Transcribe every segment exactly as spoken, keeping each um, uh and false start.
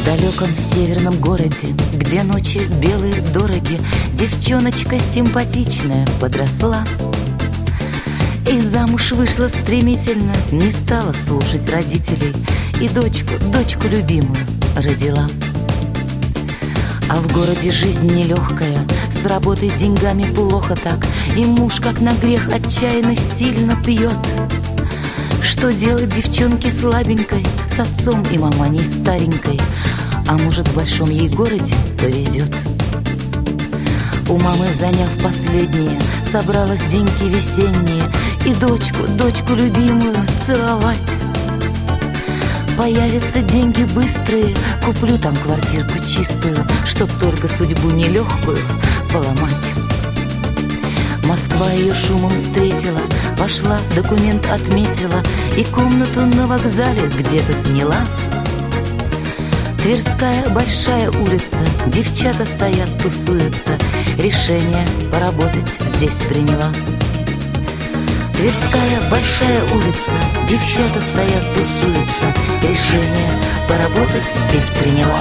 В далеком северном городе, где ночи белые дороги, девчоночка симпатичная подросла и замуж вышла стремительно, не стала слушать родителей и дочку, дочку любимую родила. А в городе жизнь нелегкая, с работой деньгами плохо так, и муж, как на грех, отчаянно сильно пьет. Что делать девчонке слабенькой, с отцом и маманей старенькой? А может, в большом ей городе повезет? У мамы, заняв последнее, собралась деньги весенние, и дочку, дочку любимую целовать. Появятся деньги быстрые, куплю там квартирку чистую, чтоб только судьбу нелегкую поломать. Москва ее шумом встретила, пошла, документ отметила и комнату на вокзале где-то сняла. Тверская большая улица, девчата стоят, тусуются, решение поработать здесь приняла. Тверская большая улица, девчата стоят, тусуются, решение поработать здесь приняла.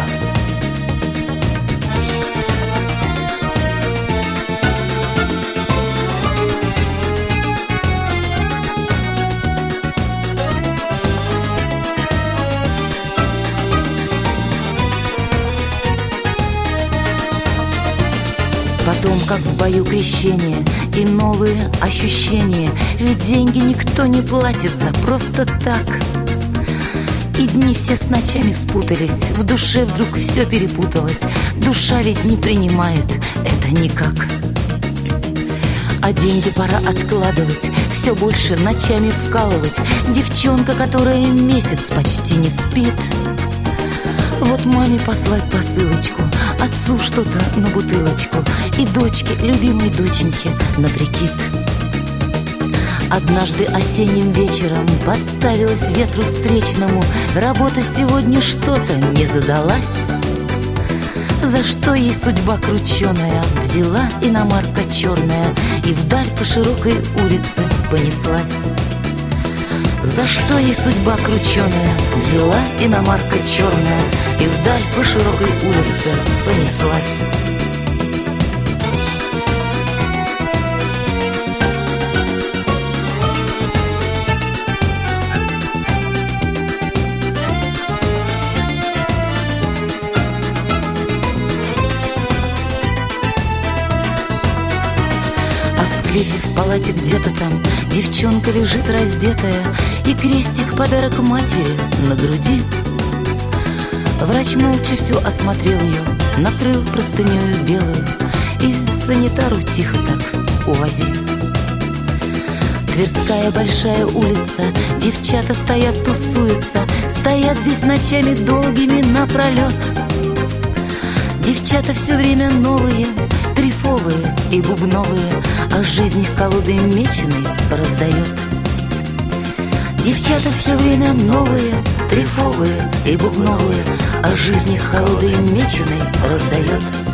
Потом, как в бою крещение, и новые ощущения, ведь деньги никто не платит за просто так. И дни все с ночами спутались, в душе вдруг все перепуталось. Душа ведь не принимает это никак. А деньги пора откладывать, все больше ночами вкалывать. Девчонка, которая месяц почти не спит. Вот маме послать посылочку, отцу что-то на бутылочку и дочке, любимой доченьке, на прикид. Однажды осенним вечером подставилась ветру встречному, работа сегодня что-то не задалась. За что ей судьба крученая взяла иномарка черная и вдаль по широкой улице понеслась. За что ей судьба крученая взяла иномарка черная и вдаль по широкой улице понеслась. В палате где-то там девчонка лежит раздетая, и крестик подарок матери на груди. Врач молча все осмотрел ее, накрыл простынею белую и санитару тихо так увози. Тверская большая улица, девчата стоят, тусуются, стоят здесь ночами долгими напролет. Девчата все время новые, дрейфовые и бубновые, а жизнь их колодой меченой раздает. Девчата все время новые, дрейфовые и бубновые, а жизнь их колодой меченой раздает.